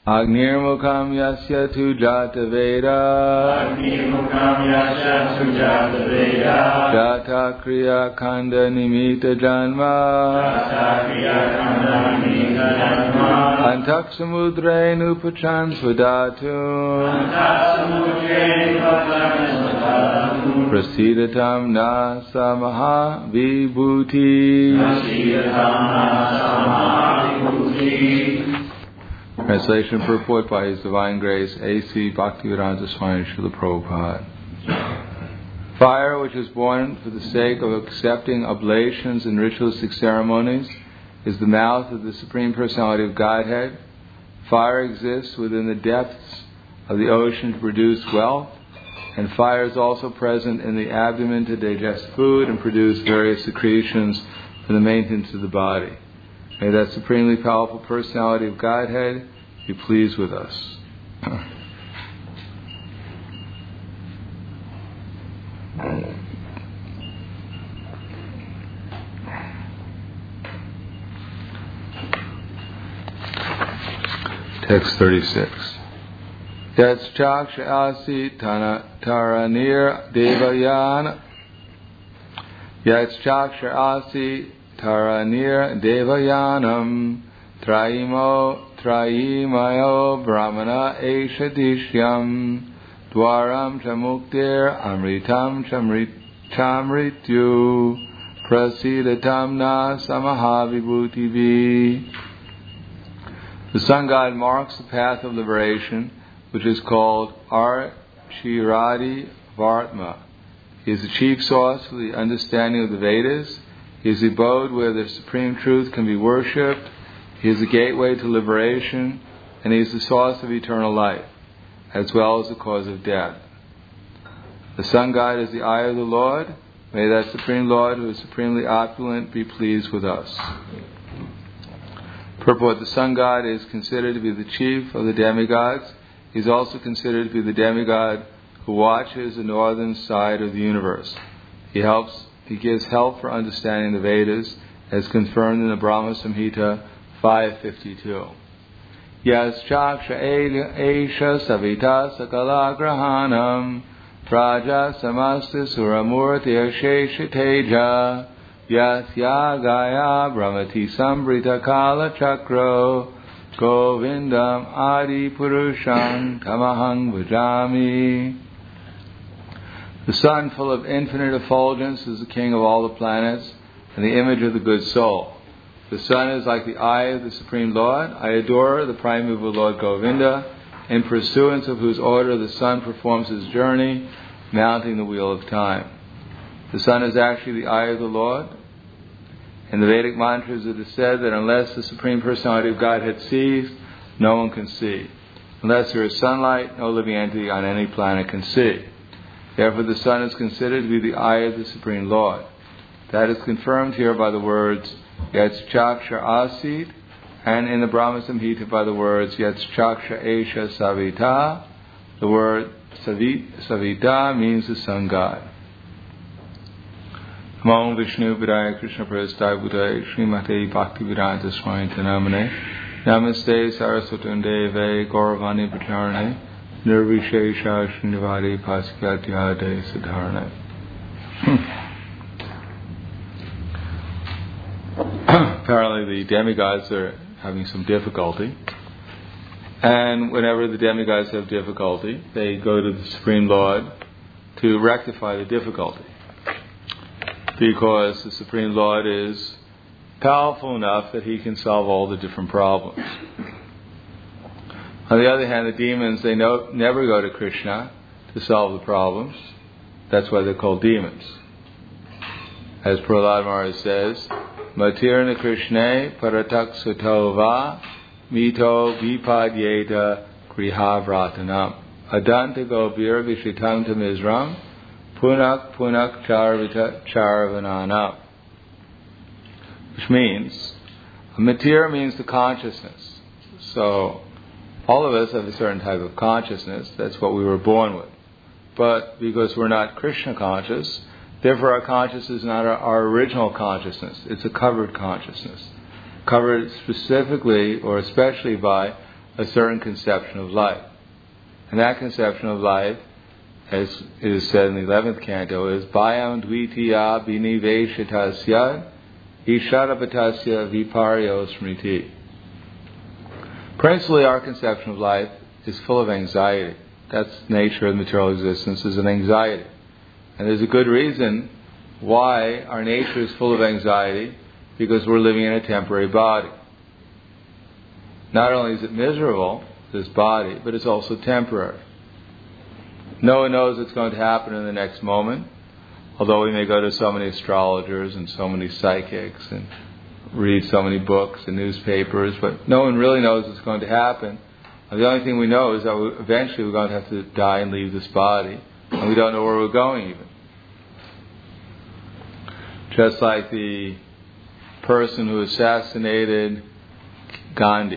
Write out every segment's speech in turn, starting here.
Agnirmukham yasya tu jata veda Jata kriya kanda nimita janma Antak samudre nupachan swadatu Prasidatam na samaha vibhuti Translation and purport by His Divine Grace A.C. Bhaktivedanta Swami Srila Prabhupada. Fire, which is born for the sake of accepting oblations and ritualistic ceremonies, is the mouth of the Supreme Personality of Godhead. Fire exists within the depths of the ocean to produce wealth, and fire is also present in the abdomen to digest food and produce various secretions for the maintenance of the body. May that supremely powerful Personality of Godhead be pleased with us. Text 36. Yats chaksha asi taranir devayana. Yats chaksha asi taranir devayanam trayimayo brahmana esha dishyam dwaram chamuktir amritam chamrityu prasidatam na samahavibhutivi. The Sun God marks the path of liberation, which is called Archiradi Vartma. He is the chief source for the understanding of the Vedas. He is the abode where the supreme truth can be worshipped. He is the gateway to liberation, and He is the source of eternal life, as well as the cause of death. The Sun God is the eye of the Lord. May that Supreme Lord, who is supremely opulent, be pleased with us. Purport: the Sun God is considered to be the chief of the demigods. He is also considered to be the demigod who watches the northern side of the universe. He gives help for understanding the Vedas, as confirmed in the Brahma Samhita 552. Yas chaksha esha savita sakala grahanam praja samasta suramurti ashesha teja yas yagaya brahmati sambrita kala chakro govindam adi purusham tamahang bhajami. The sun, full of infinite effulgence, is the king of all the planets and the image of the good soul. The sun is like the eye of the Supreme Lord. I adore the primeval Lord Govinda, in pursuance of whose order the sun performs his journey, mounting the wheel of time. The sun is actually the eye of the Lord. In the Vedic mantras it is said that unless the Supreme Personality of Godhead sees, no one can see. Unless there is sunlight, no living entity on any planet can see. Therefore the sun is considered to be the eye of the Supreme Lord. That is confirmed here by the words Yats chaksha asit, and in the Brahma Samhita by the words Yats chaksha esha savita. The word savita means the sun god. Namo Vishnu Vidaya Krishna Prasthaya Buddhaya Srimate Bhaktivedanta Swami Namane Namaste Saraswatam Deve Gauravani Pacharane Nirvishesha Srinivadi Pasikyatyade Siddharane. Apparently the demigods are having some difficulty, and whenever the demigods have difficulty, they go to the Supreme Lord to rectify the difficulty, because the Supreme Lord is powerful enough that He can solve all the different problems. On the other hand, the demons, they never go to Krishna to solve the problems. That's why they're called demons. As Prahlad Maharaj says, Matirna Krishne Paratak Sutova Mito Vipadyeta Grihavratanam Adanta Gobir Vishitam Tamizram Punak Punak Charvananam. Which means, matir means the consciousness. So, all of us have a certain type of consciousness. That's what we were born with. But because we're not Krishna conscious, therefore our consciousness is not our original consciousness. It's a covered consciousness. Covered specifically or especially by a certain conception of life. And that conception of life, as it is said in the 11th canto, is Bhayam Dvitiya Biniveshatasya Isharapatasya Viparyo Smriti. Principally, our conception of life is full of anxiety. That's the nature of material existence, is an anxiety. And there's a good reason why our nature is full of anxiety, because we're living in a temporary body. Not only is it miserable, this body, but it's also temporary. No one knows what's going to happen in the next moment, although we may go to so many astrologers and so many psychics and read so many books and newspapers, but no one really knows what's going to happen. And the only thing we know is that eventually we're going to have to die and leave this body, and we don't know where we're going even. Just like the person who assassinated Gandhi.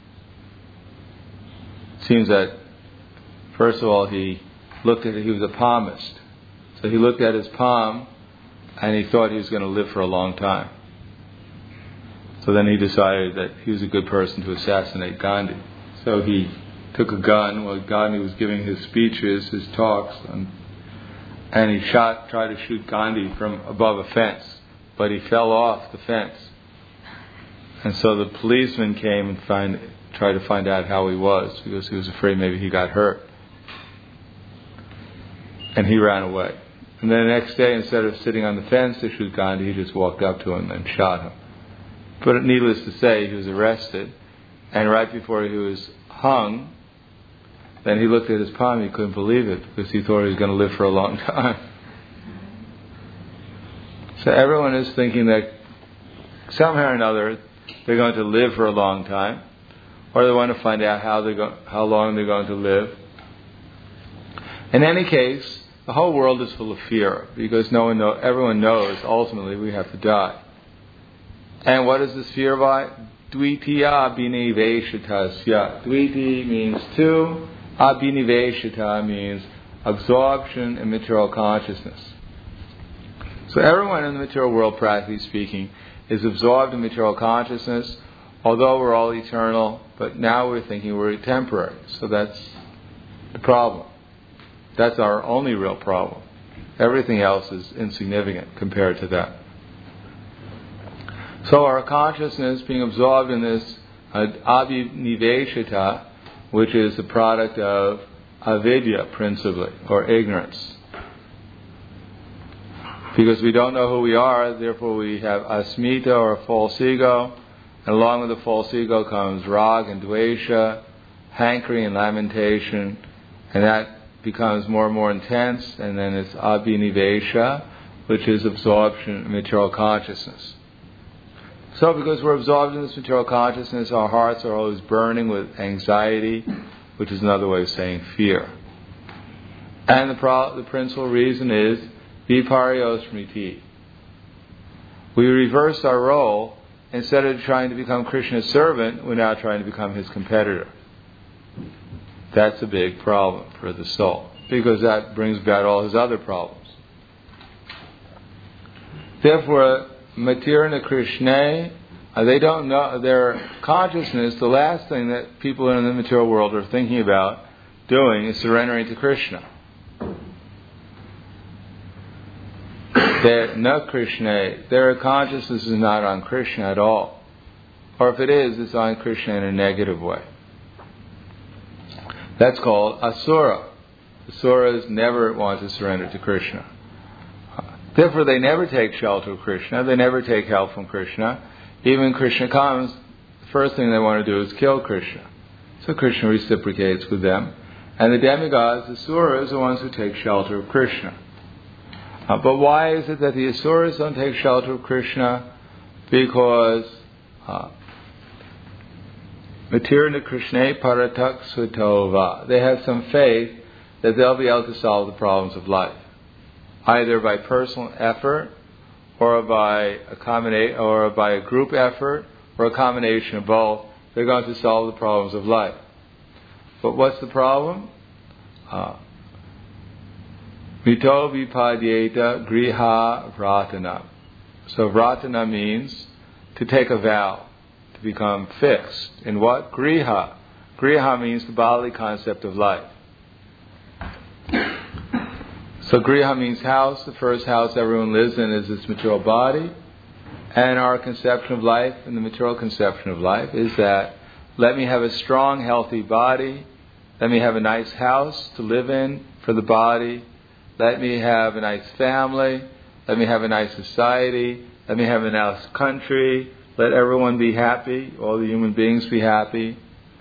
It seems that, first of all, he looked at it, he was a palmist. So he looked at his palm and he thought he was going to live for a long time. So then he decided that he was a good person to assassinate Gandhi. So he took a gun while Gandhi was giving his speeches, his talks, and he tried to shoot Gandhi from above a fence, but he fell off the fence. And so the policeman came and tried to find out how he was, because he was afraid maybe he got hurt. And he ran away. And then the next day, instead of sitting on the fence to shoot Gandhi, he just walked up to him and shot him. But needless to say, he was arrested. And right before he was hung, then he looked at his palm, he couldn't believe it, because he thought he was going to live for a long time. So everyone is thinking that somehow or another they're going to live for a long time, or they want to find out how long they're going to live. In any case, the whole world is full of fear, because everyone knows ultimately we have to die. And what is this fear by? Dvitiya biniveshatasya. Dviti means two. Abhiniveshata means absorption in material consciousness. So everyone in the material world, practically speaking, is absorbed in material consciousness, although we're all eternal, but now we're thinking we're temporary. So that's the problem. That's our only real problem. Everything else is insignificant compared to that. So our consciousness being absorbed in this abhiniveshata, which is the product of avidya principally, or ignorance. Because we don't know who we are, therefore we have asmita, or a false ego, and along with the false ego comes rag and dvesha, hankering and lamentation, and that becomes more and more intense, and then it's abhinivesha, which is absorption in material consciousness. So because we're absorbed in this material consciousness, our hearts are always burning with anxiety, which is another way of saying fear. And the principal reason is viparyo smriti. We reverse our role. Instead of trying to become Krishna's servant, we're now trying to become his competitor. That's a big problem for the soul, because that brings about all his other problems. Therefore, Matirna Krishna, they don't know their consciousness. The last thing that people in the material world are thinking about doing is surrendering to Krishna. They're not Krishna. Their consciousness is not on Krishna at all. Or if it is, it's on Krishna in a negative way. That's called asura. Asuras never want to surrender to Krishna. Therefore, they never take shelter of Krishna. They never take help from Krishna. Even when Krishna comes, the first thing they want to do is kill Krishna. So Krishna reciprocates with them. And the demigods, the asuras, are the ones who take shelter of Krishna. But why is it that the asuras don't take shelter of Krishna? Because Matirna Krishna Paratak Sutova. They have some faith that they'll be able to solve the problems of life, either by personal effort, or by a group effort, or a combination of both. They're going to solve the problems of life. But what's the problem? Mito vipadyeta griha vratana. So vratana means to take a vow, to become fixed. In what? Griha. Griha means the bodily concept of life. So Griha means house. The first house everyone lives in is this material body. And our conception of life and the material conception of life is that let me have a strong, healthy body. Let me have a nice house to live in for the body. Let me have a nice family. Let me have a nice society. Let me have a nice country. Let everyone be happy. All the human beings be happy.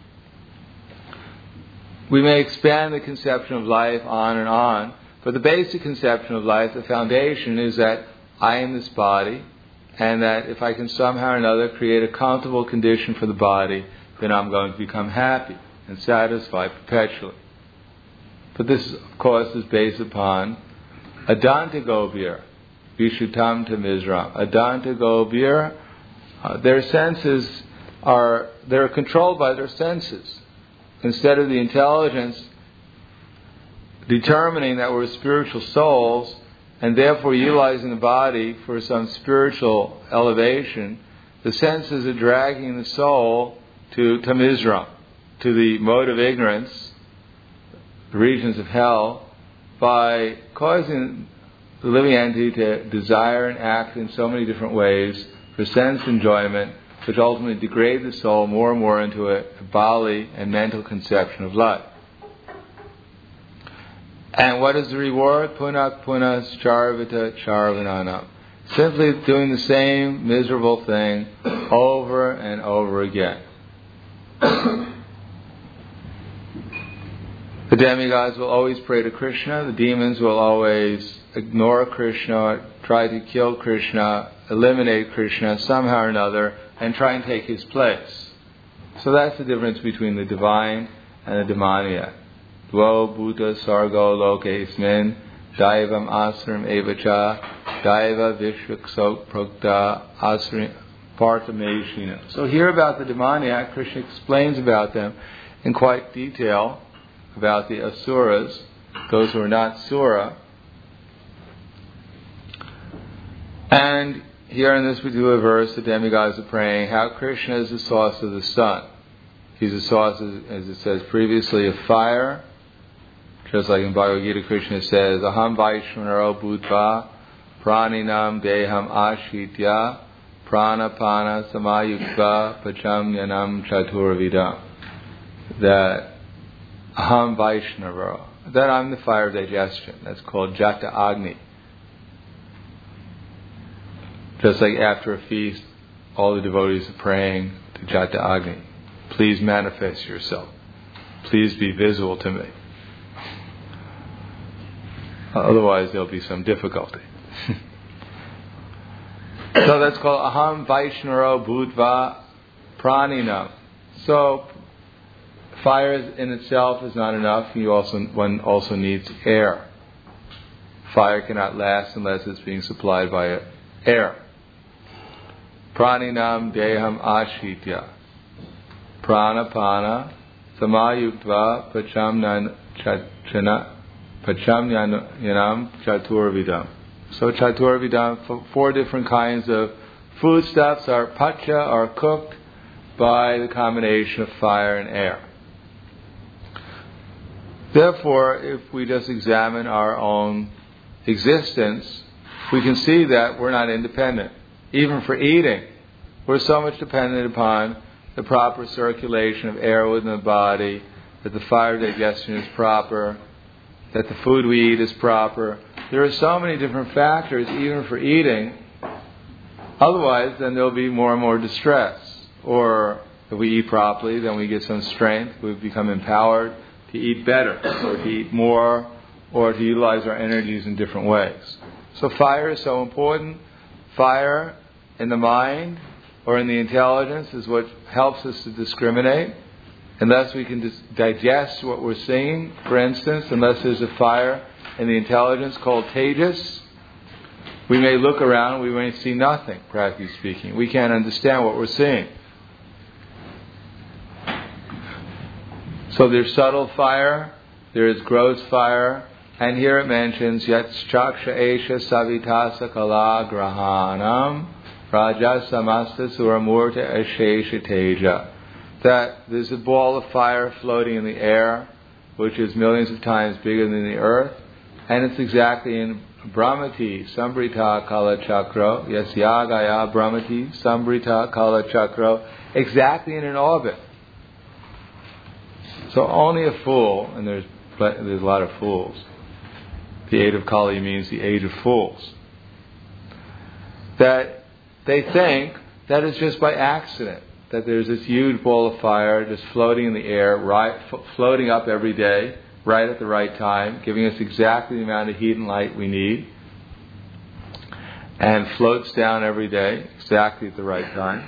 We may expand the conception of life on and on, but the basic conception of life, the foundation, is that I am this body, and that if I can somehow or another create a comfortable condition for the body, then I'm going to become happy and satisfied perpetually. But this, of course, is based upon Adanta Gobir, Vishutam to Mizram. Adanta Gobir, their senses they're controlled by their senses. Instead of the intelligence determining that we're spiritual souls and therefore utilizing the body for some spiritual elevation, the senses are dragging the soul to Mizram, to the mode of ignorance, the regions of hell, by causing the living entity to desire and act in so many different ways for sense enjoyment, which ultimately degrade the soul more and more into a bodily and mental conception of life. And what is the reward? Punak punas charvita charvananam. Simply doing the same miserable thing over and over again. The demigods will always pray to Krishna. The demons will always ignore Krishna, try to kill Krishna, eliminate Krishna somehow or another, and try and take his place. So that's the difference between the divine and the demoniac. Dvo bhuta sargo loke ismin, daivam asram evacha, daiva vishvaksok prokta asram parthameshina. So here about the demoniac, Krishna explains about them in quite detail, about the asuras, those who are not sura. And here in this particular verse, the demigods are praying how Krishna is the source of the sun. He's the source, as it says previously, of fire. Just like in Bhagavad Gita, Krishna says, Aham Vaishvanaro Bhutva Praninam Deham Ashitya Pranapana Samayukta Pachamyanam Chaturvidam. That Aham Vaishnava, that I'm the fire of digestion. That's called Jata Agni. Just like after a feast, all the devotees are praying to Jata Agni. Please manifest yourself. Please be visible to me. Otherwise there'll be some difficulty. So that's called Aham Vaishnaro Bhutva Praninam. So fire in itself is not enough. One also needs air. Fire cannot last unless it's being supplied by air. Praninam deham ashitya. Pranapana samayuktva pachamyanam chaturvidam. So chaturvidam, 4 different kinds of foodstuffs are pacha, are cooked by the combination of fire and air. Therefore, if we just examine our own existence, we can see that we're not independent. Even for eating, we're so much dependent upon the proper circulation of air within the body, that the fire digestion is proper, that the food we eat is proper. There are so many different factors, even for eating. Otherwise, then there'll be more and more distress. Or if we eat properly, then we get some strength. We become empowered to eat better, or to eat more, or to utilize our energies in different ways. So fire is so important. Fire in the mind or in the intelligence is what helps us to discriminate. Unless we can digest what we're seeing, for instance, unless there's a fire in the intelligence called tejas, we may look around, we may see nothing, practically speaking. We can't understand what we're seeing. So there's subtle fire, there is gross fire, and here it mentions Yat Chaksha Esha Savitasa Kala Grahanam Raja Samasta Suramurta Ashesha Teja. that there's a ball of fire floating in the air, which is millions of times bigger than the earth, and it's exactly in Brahmati, Sambrita Kala Chakra, Yasyagaya Brahmati, Sambrita Kala Chakra, exactly in an orbit. So only a fool, and there's a lot of fools. The age of Kali means the age of fools. That they think that it's just by accident, that there's this huge ball of fire just floating in the air, floating up every day, right at the right time, giving us exactly the amount of heat and light we need, and floats down every day, exactly at the right time.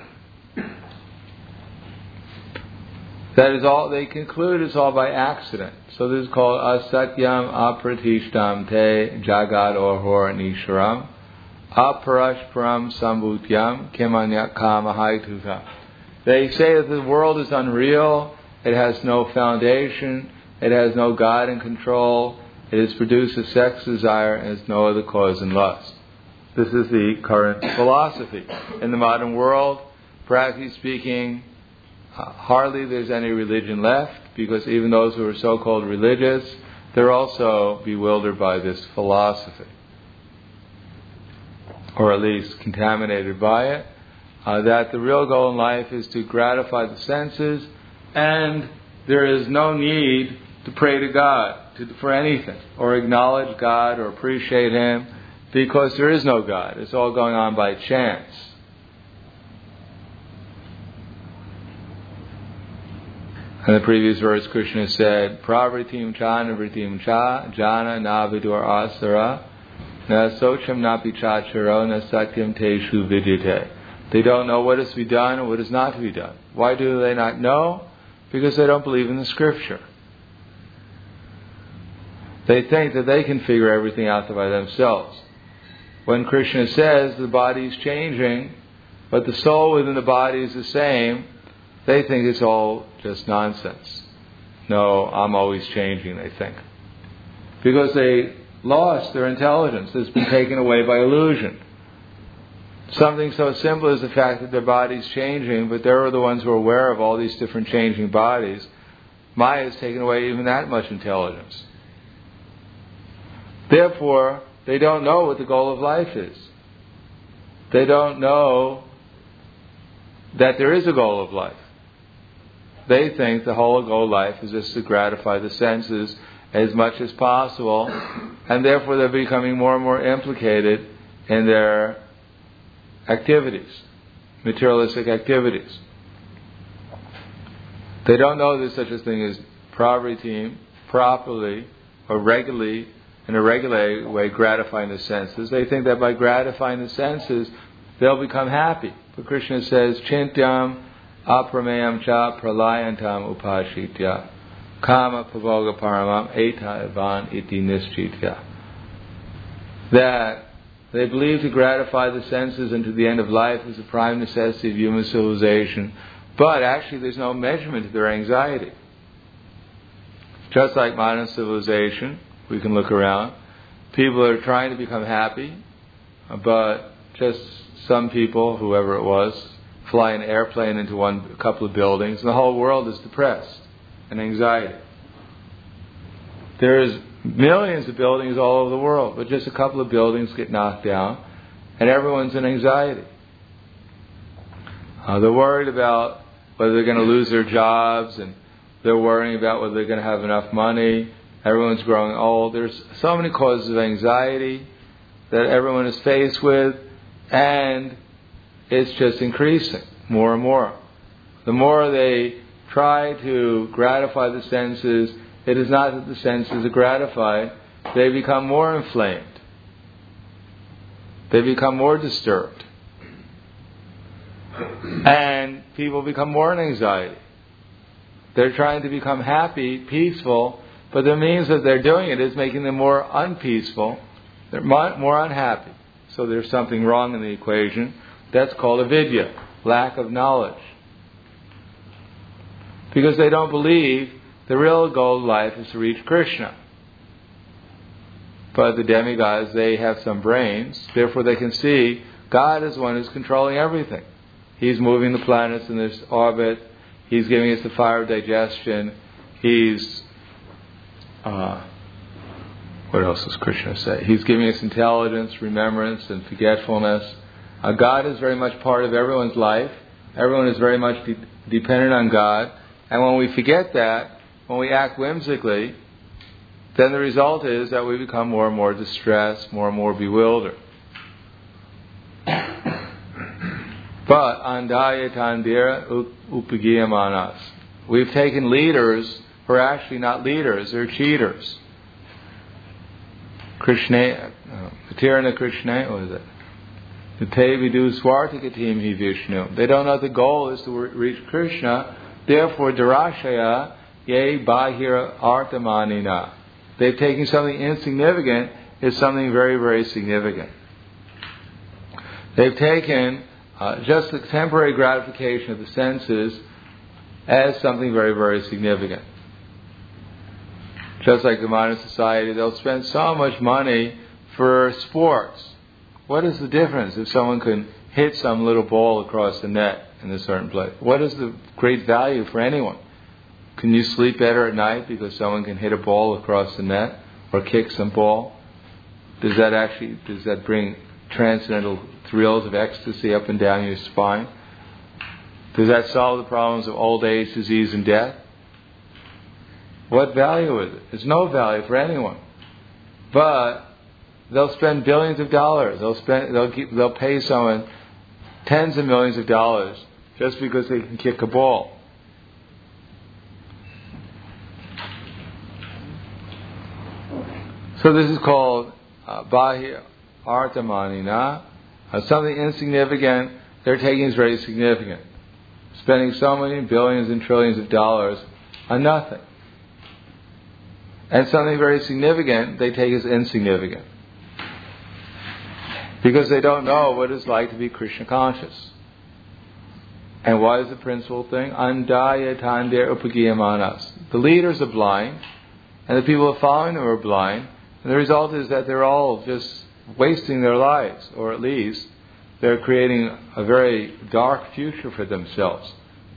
That is all, they conclude it's all by accident. So this is called asatyam apratishtam te jagad orhor nisharam aparashparam sambhutyam kimanyak kamahaituta. They say that the world is unreal, it has no foundation, it has no God in control, it has produced a sex desire and has no other cause than lust. This is the current philosophy. In the modern world, practically speaking, hardly there's any religion left, because even those who are so-called religious, they're also bewildered by this philosophy, or at least contaminated by it, that the real goal in life is to gratify the senses, and there is no need to pray to God for anything, or acknowledge God, or appreciate Him, because there is no God. It's all going on by chance. In the previous verse, Krishna said, Pravritim cha navritim cha jana navidur asara na socham napi chacharo na satyam teshu vidyate. They don't know what is to be done and what is not to be done. Why do they not know? Because they don't believe in the Scripture. They think that they can figure everything out by themselves. When Krishna says the body is changing, but the soul within the body is the same, they think it's all just nonsense. No, I'm always changing, they think. Because they lost their intelligence. It's been taken away by illusion. Something so simple as the fact that their body's changing, but they're the ones who are aware of all these different changing bodies. Maya has taken away even that much intelligence. Therefore, they don't know what the goal of life is. They don't know that there is a goal of life. They think the whole goal of life is just to gratify the senses as much as possible, and therefore they're becoming more and more implicated in their activities, materialistic activities. They don't know there's such a thing as pravritim, properly or regularly, in a regular way, gratifying the senses. They think that by gratifying the senses, they'll become happy. But Krishna says, Chintyam aprameyam cha pralayantam upashitya kama pavoga paramam eta evan iti nischitya. That they believe to gratify the senses and to the end of life is the prime necessity of human civilization, but actually there's no measurement to their anxiety. Just like modern civilization, we can look around. People are trying to become happy, but just some people, whoever it was, fly an airplane into a couple of buildings, and the whole world is depressed and anxiety. There's millions of buildings all over the world, but just a couple of buildings get knocked down, and everyone's in anxiety. They're worried about whether they're going to lose their jobs, and they're worrying about whether they're going to have enough money. Everyone's growing old. There's so many causes of anxiety that everyone is faced with, and it's just increasing more and more. The more they try to gratify the senses, it is not that the senses are gratified, they become more inflamed. They become more disturbed. And people become more in anxiety. They're trying to become happy, peaceful, but the means that they're doing it is making them more unpeaceful. They're more unhappy. So there's something wrong in the equation. That's called avidya, lack of knowledge. Because they don't believe the real goal of life is to reach Krishna. But the demigods, they have some brains, therefore they can see God is one who's controlling everything. He's moving the planets in this orbit. He's giving us the fire of digestion. He's what else does Krishna say? He's giving us intelligence, remembrance, and forgetfulness. God is very much part of everyone's life. Everyone is very much dependent on God. And when we forget that, when we act whimsically, then the result is that we become more and more distressed, more and more bewildered. But andaya tandira upagiyamanas. We've taken leaders who are actually not leaders, they're cheaters. Krishna, Patirana Krishna, what is it? Te vidu swartikatim hi Vishnu. They don't know the goal is to reach Krishna. Therefore, Darashaya ye bahira artamanina. They've taken something insignificant as something very, very significant. They've taken just the temporary gratification of the senses as something very, very significant. Just like the modern society, they'll spend so much money for sports. What is the difference if someone can hit some little ball across the net in a certain place? What is the great value for anyone? Can you sleep better at night because someone can hit a ball across the net or kick some ball? Does that bring transcendental thrills of ecstasy up and down your spine? Does that solve the problems of old age, disease, and death? What value is it? There's no value for anyone. But they'll spend billions of dollars. They'll pay someone tens of millions of dollars just because they can kick a ball. So this is called bahya artamanina. Something insignificant they're taking is very significant. Spending so many billions and trillions of dollars on nothing. And something very significant they take as insignificant. Because they don't know what it's like to be Krishna conscious. And what is the principal thing? Andaya tandir upagiyamanas. The leaders are blind, and the people following them are blind, and the result is that they're all just wasting their lives, or at least they're creating a very dark future for themselves.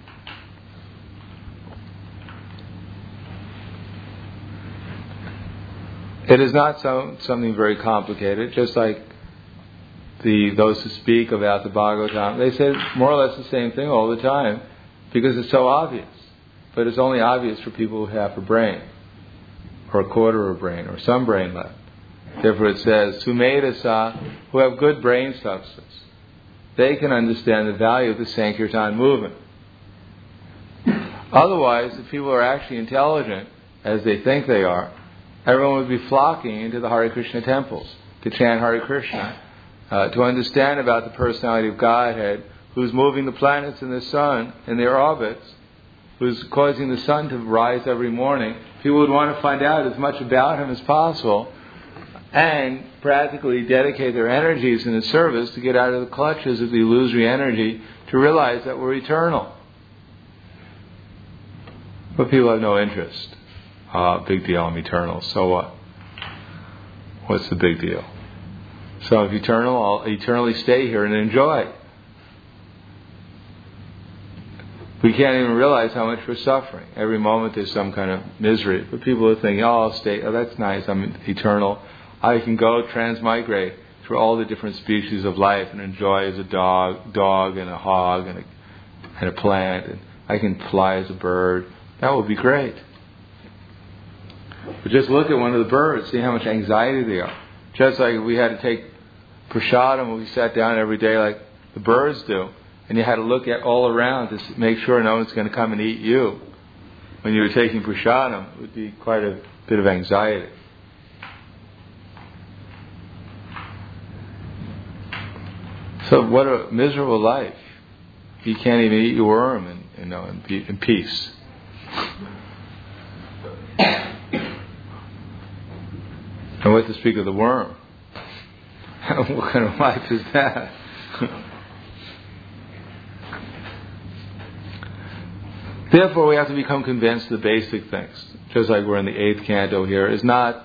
It is not something very complicated, just like those who speak about the Bhagavatam. They say more or less the same thing all the time because it's so obvious. But it's only obvious for people who have a brain, or a quarter of a brain, or some brain left. Therefore it says, Sumedasa, who have good brain substance. They can understand the value of the Sankirtan movement. Otherwise, if people are actually intelligent, as they think they are, everyone would be flocking into the Hare Krishna temples to chant Hare Krishna, to understand about the personality of Godhead, who's moving the planets and the sun in their orbits, who's causing the sun to rise every morning. People would want to find out as much about him as possible and practically dedicate their energies in his service to get out of the clutches of the illusory energy to realize that we're eternal. But people have no interest. Big deal, I'm eternal. So what? What's the big deal? So if eternal, I'll eternally stay here and enjoy. We can't even realize how much we're suffering. Every moment there's some kind of misery. But people are thinking, I'll stay. Oh, that's nice. I'm eternal. I can go transmigrate through all the different species of life and enjoy as a dog and a hog and a plant. And I can fly as a bird. That would be great. But just look at one of the birds, see how much anxiety they are. Just like we had to take prasadam when we sat down every day like the birds do. And you had to look at all around to make sure no one's going to come and eat you. When you were taking prasadam, it would be quite a bit of anxiety. So what a miserable life. You can't even eat your worm in peace. And what to speak of the worm? What kind of life is that? Therefore, we have to become convinced of the basic things. Just like we're in the 8th canto here, is not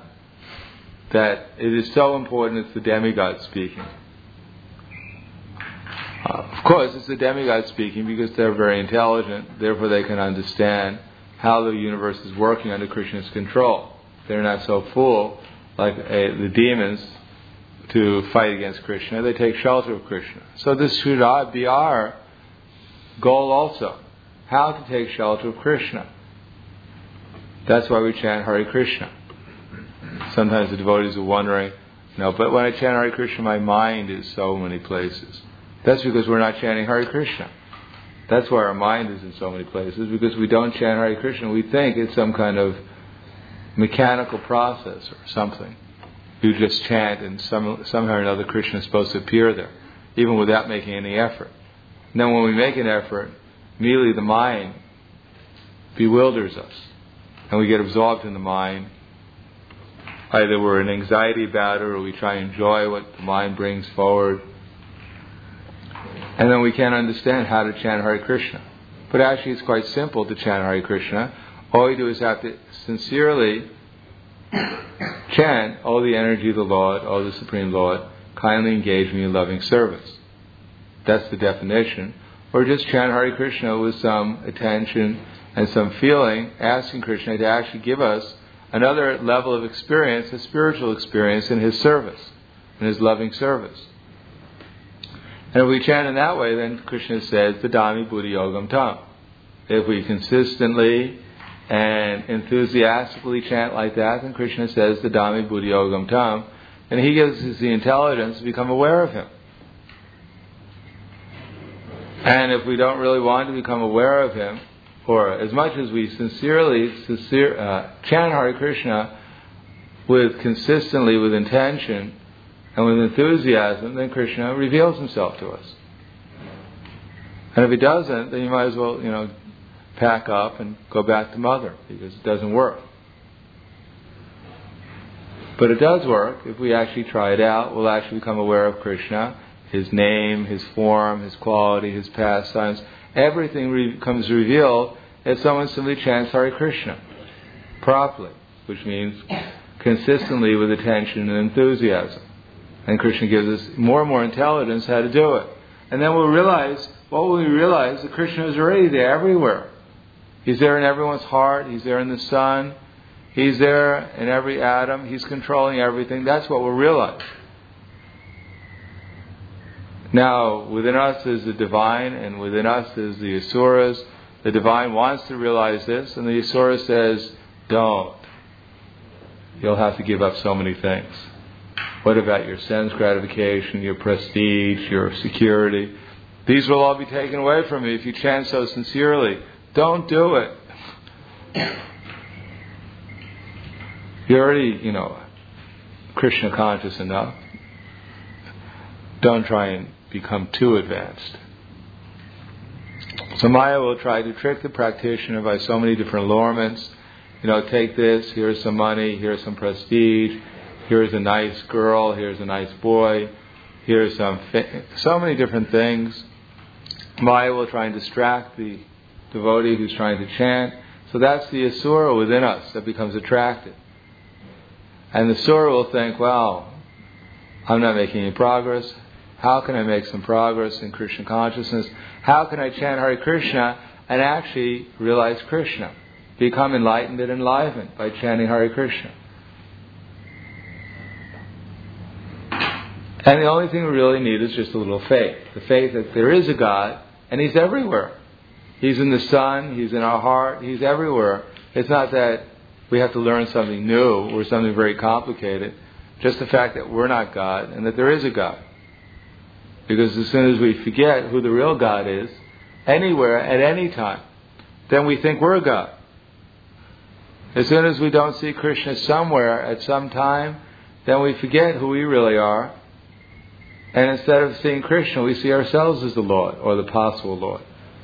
that it is so important it's the demigod speaking. Of course, it's the demigods speaking because they're very intelligent, therefore they can understand how the universe is working under Krishna's control. They're not so fool like the demons to fight against Krishna. They take shelter of Krishna. So this should be our goal also. How to take shelter of Krishna. That's why we chant Hare Krishna. Sometimes the devotees are wondering, but when I chant Hare Krishna, my mind is so many places. That's because we're not chanting Hare Krishna. That's why our mind is in so many places, because we don't chant Hare Krishna. We think it's some kind of mechanical process or something. You just chant and somehow or another Krishna is supposed to appear there, even without making any effort. And then when we make an effort, immediately the mind bewilders us. And we get absorbed in the mind. Either we're in anxiety about it or we try and enjoy what the mind brings forward. And then we can't understand how to chant Hare Krishna. But actually it's quite simple to chant Hare Krishna. All you do is have to sincerely chant, "O the energy of the Lord, O the Supreme Lord, kindly engage me in loving service." That's the definition. Or just chant Hare Krishna with some attention and some feeling, asking Krishna to actually give us another level of experience, a spiritual experience in His service, in His loving service. And if we chant in that way, then Krishna says, "Dadami buddhi yogam tam." If we consistently and enthusiastically chant like that, then Krishna says, "Dadami buddhi yogam tam," and He gives us the intelligence to become aware of Him. And if we don't really want to become aware of Him, or as much as we sincerely chant Hare Krishna consistently with intention and with enthusiasm, then Krishna reveals Himself to us. And if He doesn't, then you might as well, pack up and go back to Mother, because it doesn't work. But it does work. If we actually try it out, we'll actually become aware of Krishna, His name, His form, His quality, His pastimes. Everything becomes revealed if someone simply chants Hare Krishna properly, which means consistently with attention and enthusiasm. And Krishna gives us more and more intelligence how to do it. And then we'll realize, that Krishna is already there everywhere. He's there in everyone's heart. He's there in the sun. He's there in every atom. He's controlling everything. That's what we'll realize. Now, within us is the divine, and within us is the asuras. The divine wants to realize this, and the asura says, "Don't. You'll have to give up so many things. What about your sense gratification, your prestige, your security? These will all be taken away from you if you chant so sincerely. Don't do it. You're already, Krishna conscious enough. Don't try and become too advanced." So Maya will try to trick the practitioner by so many different allurements. Take this, here's some money, here's some prestige, here's a nice girl, here's a nice boy, here's so many different things. Maya will try and distract the devotee who's trying to chant. So that's the asura within us that becomes attracted. And the asura will think, "Wow, I'm not making any progress. How can I make some progress in Krishna consciousness? How can I chant Hare Krishna and actually realize Krishna? Become enlightened and enlivened by chanting Hare Krishna." And the only thing we really need is just a little faith. The faith that there is a God, and He's everywhere. He's in the sun, He's in our heart, He's everywhere. It's not that we have to learn something new or something very complicated. Just the fact that we're not God and that there is a God. Because as soon as we forget who the real God is, anywhere, at any time, then we think we're God. As soon as we don't see Krishna somewhere at some time, then we forget who we really are. And instead of seeing Krishna, we see ourselves as the Lord, or the possible Lord.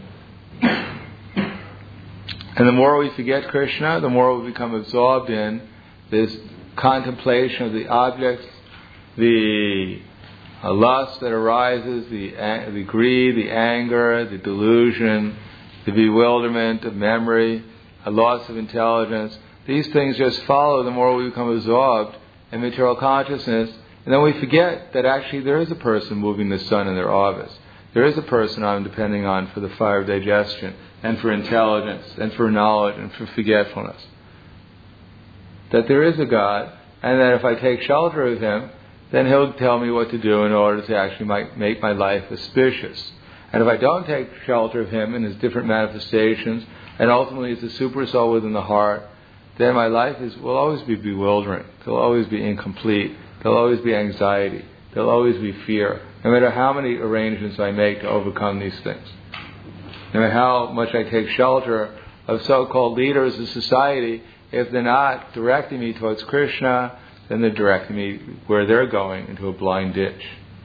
And the more we forget Krishna, the more we become absorbed in this contemplation of the objects, the lust that arises, the greed, the anger, the delusion, the bewilderment of memory, a loss of intelligence. These things just follow the more we become absorbed in material consciousness. And then we forget that actually there is a person moving the sun in their orbit. there is a person I'm depending on for the fire of digestion, and for intelligence, and for knowledge, and for forgetfulness. That there is a God, and that if I take shelter of Him, then He'll tell me what to do in order to actually make my life auspicious. And if I don't take shelter of Him in His different manifestations, and ultimately as the super soul within the heart, then my life will always be bewildering. There'll always be incomplete. There'll always be anxiety. There'll always be fear. No matter how many arrangements I make to overcome these things. No matter how much I take shelter of so-called leaders of society, if they're not directing me towards Krishna, then they're directing me where they're going, into a blind ditch.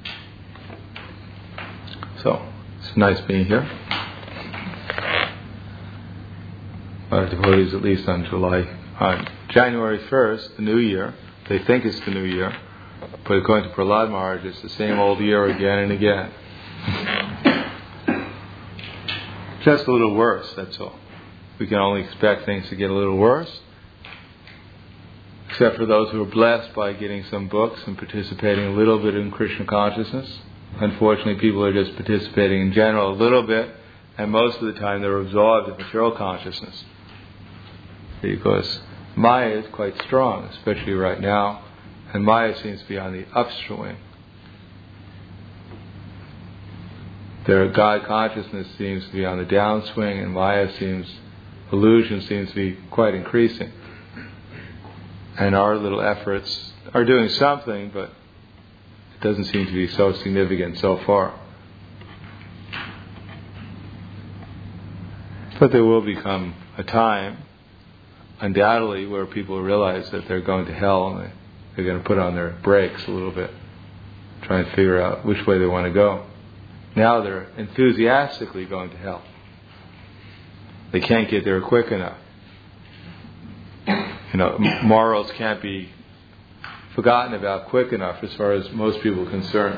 So, it's nice being here. Our devotees, at least on January 1st, the new year, they think it's the new year, but according to Prahlad Maharaj, it's the same old year again and again. Just a little worse, that's all. We can only expect things to get a little worse, except for those who are blessed by getting some books and participating a little bit in Krishna consciousness. Unfortunately, people are just participating in general a little bit, and most of the time they're absorbed in material consciousness. Because Maya is quite strong, especially right now, and Maya seems to be on the upswing. Their God consciousness seems to be on the downswing, and Maya illusion seems to be quite increasing. And our little efforts are doing something, but it doesn't seem to be so significant so far. But there will become a time, undoubtedly, where people realize that they're going to hell, and they're going to put on their brakes a little bit, try and figure out which way they want to go. Now they're enthusiastically going to hell. They can't get there quick enough. Morals can't be forgotten about quick enough as far as most people are concerned.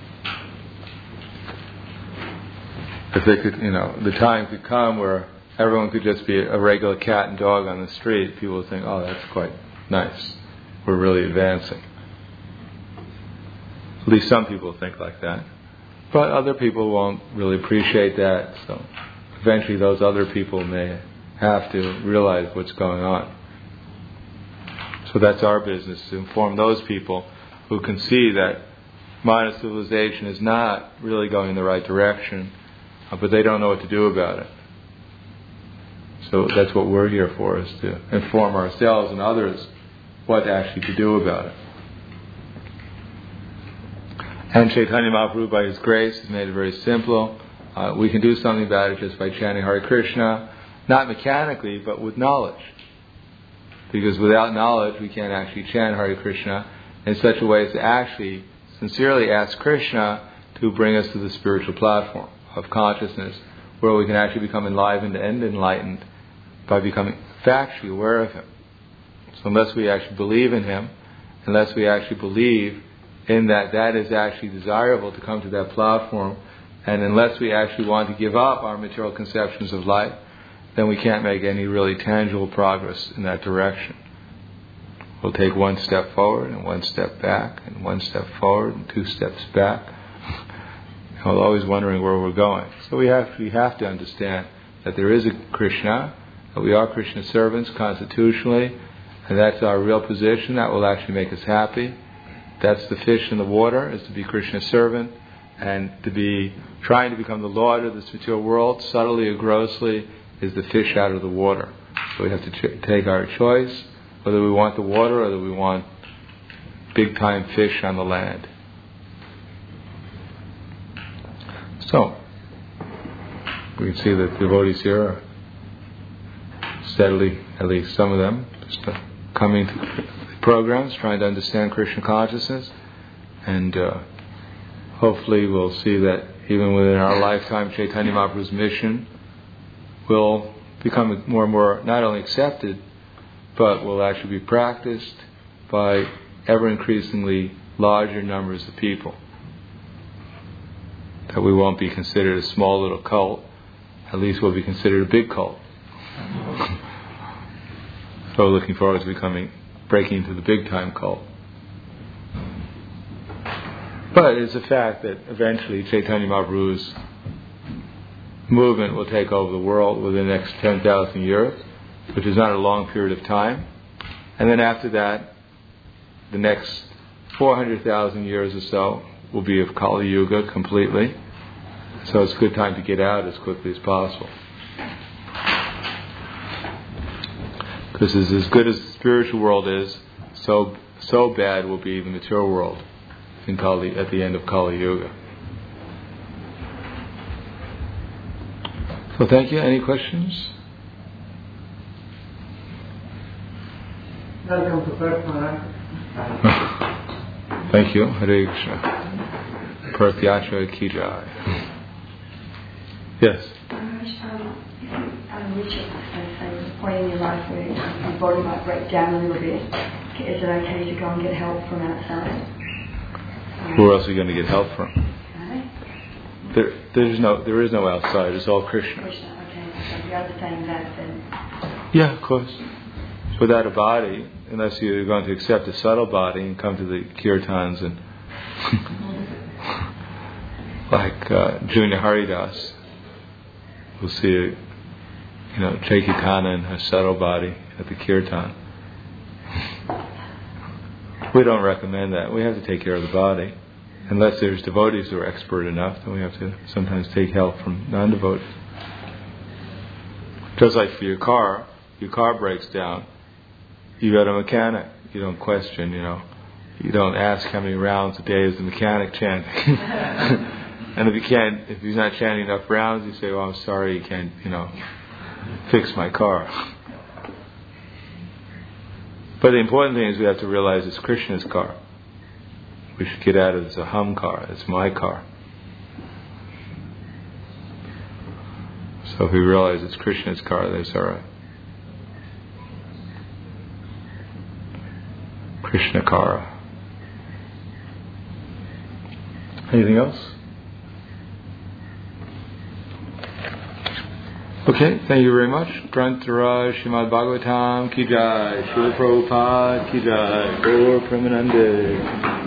If they could, the time could come where everyone could just be a regular cat and dog on the street, people would think, oh, that's quite nice. We're really advancing. At least some people think like that. But other people won't really appreciate that, so eventually those other people may have to realize what's going on. So that's our business, to inform those people who can see that modern civilization is not really going in the right direction, but they don't know what to do about it. So that's what we're here for, is to inform ourselves and others what actually to do about it. And Chaitanya Mahaprabhu, by His grace, has made it very simple. We can do something about it just by chanting Hare Krishna, not mechanically, but with knowledge. Because without knowledge, we can't actually chant Hare Krishna in such a way as to actually sincerely ask Krishna to bring us to the spiritual platform of consciousness, where we can actually become enlivened and enlightened by becoming factually aware of Him. So unless we actually believe in Him, unless we actually believe in that is actually desirable to come to that platform, and unless we actually want to give up our material conceptions of life, then we can't make any really tangible progress in that direction. We'll take one step forward and one step back, and one step forward and two steps back. And we're always wondering where we're going. So we have to understand that there is a Krishna, that we are Krishna servants constitutionally, and that's our real position. That will actually make us happy. That's the fish in the water, is to be Krishna's servant, and to be trying to become the Lord of this material world, subtly or grossly, is the fish out of the water. So we have to take our choice, whether we want the water or whether we want big-time fish on the land. So, we can see that the devotees here are steadily, at least some of them, just coming to the programs, trying to understand Krishna consciousness, and hopefully we'll see that even within our lifetime, Chaitanya Mahaprabhu's mission will become more and more not only accepted, but will actually be practiced by ever increasingly larger numbers of people. That we won't be considered a small little cult, at least we'll be considered a big cult. So looking forward to breaking into the big time cult. But it's a fact that eventually Chaitanya Mahaprabhu's movement will take over the world within the next 10,000 years, which is not a long period of time. And then after that, the next 400,000 years or so will be of Kali Yuga completely. So it's a good time to get out as quickly as possible. Because as good as the spiritual world is, so bad will be the material world at the end of Kali Yuga. So thank you. Any questions? Thank you. Hare Krishna. Pratyachara ki jai. Yes. Reach a point in your life where your body might break down a little bit. Is it okay to go and get help from outside? Where else are you going to get help from? Okay. There is no outside. It's all Krishna. Krishna, okay. So if you understand that, then. Yeah, of course. Without a body, unless you're going to accept a subtle body and come to the kirtans and like Junior Haridas, we'll see Chaitanya in her subtle body at the kirtan. We don't recommend that. We have to take care of the body. Unless there's devotees who are expert enough, then we have to sometimes take help from non-devotees. Just like for your car breaks down, you go to a mechanic. You don't question, You don't ask how many rounds a day is the mechanic chanting. And if he's not chanting enough rounds, you say, "Well, I'm sorry, you can't, fix my car." But the important thing is we have to realize it's Krishna's car. We should get out of this aham car. It's my car. So if we realize it's Krishna's car, that's all right. Krishna Kara. Anything else? Okay, thank you very much. Grantaraj Srimad Bhagavatam Ki Jai, Srila Prabhupada Ki Jai, Gaur Premanande.